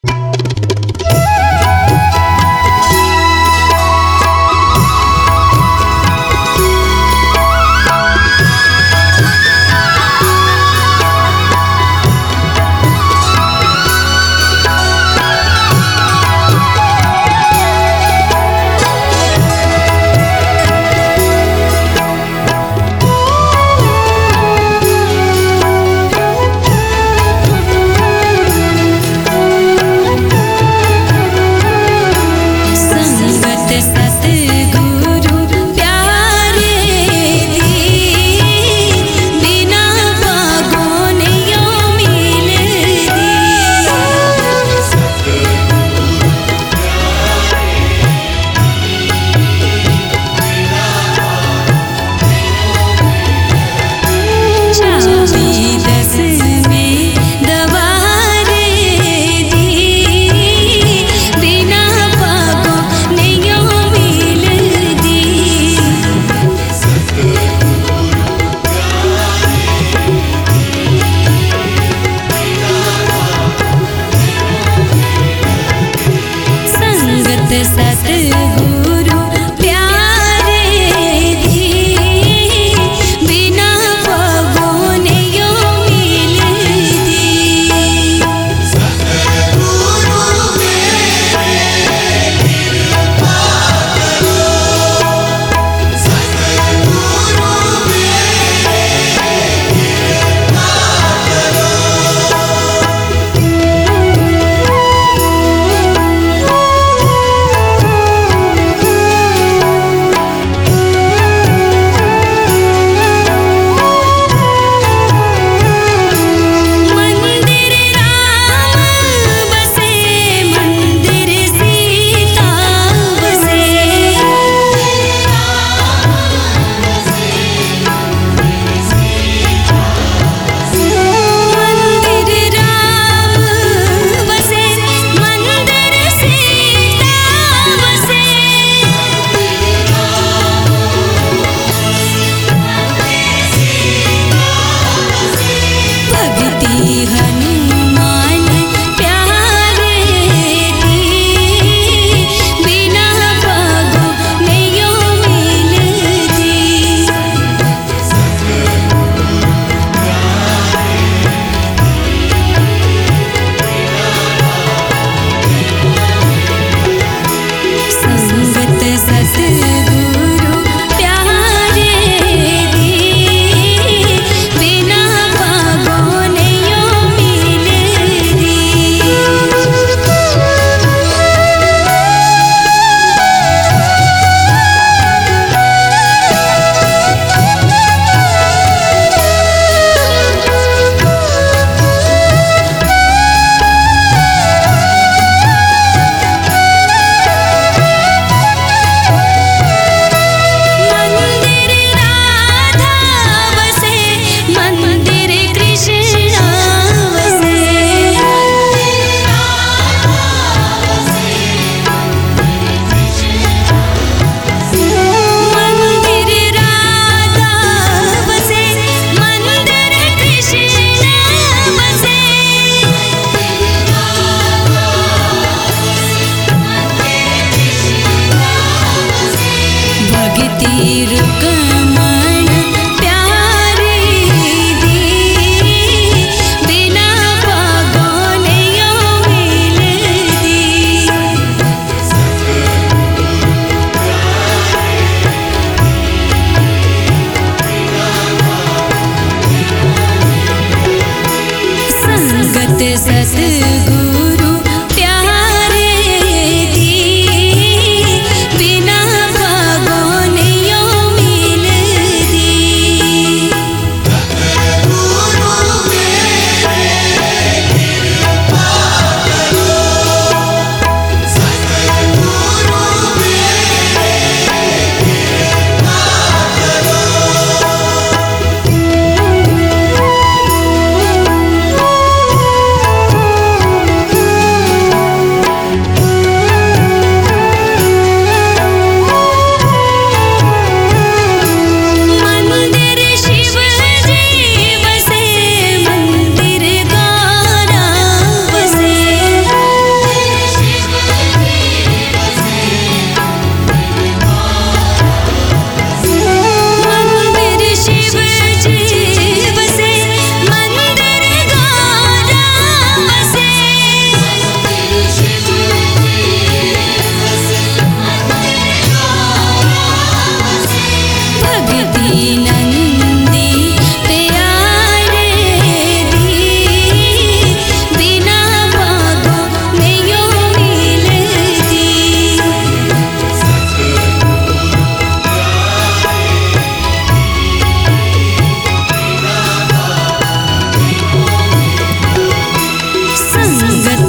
सतगुरु प्यारे दी, बिना पागों ने यूं मिल दी। सतगुरु मेरे कृपा करो, सतगुरु मेरे कृपा करो। हनुमान प्यारे दी, बिना पागों ने यूं मिल दी। संगत सतगुरु प्यारे दी, बिना पागों ने यूं मिल दी। मंदिर राधा बसे, मंदिर कृष्णा बसे। मंदिर राधा बसे, मंदिर कृष्णा बसे। भक्ति रुकमण प्यारे दी, बिना पागों ने यूं मिल दी। संगत सतगुरु प्यारे दी, बिना पागों ने यूं मिल दी। सतगुरु मेरे कृपा करो, सतगुरु मेरे कृपा करो।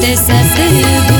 सतगुरु